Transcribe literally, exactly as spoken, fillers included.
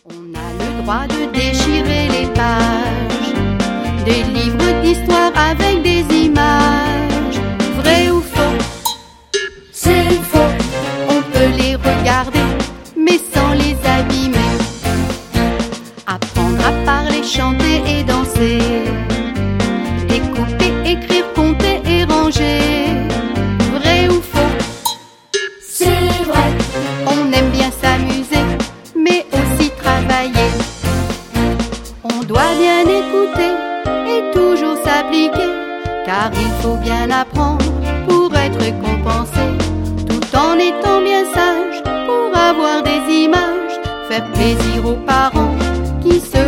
On a le droit de déchirer les pages des livres d'histoire avec des images. Vrai ou faux? C'est faux. On peut les regarder, mais sans les abîmer. Apprendre à parler, chanter et danser. Découper, écrire, compter et ranger. Vrai ou faux? C'est vrai. On aime bien s'amuser, mais aussi travailler. On doit bien écouter et toujours s'appliquer, car il faut bien apprendre pour être récompensé, tout en étant bien sage pour avoir des images, faire plaisir aux parents qui se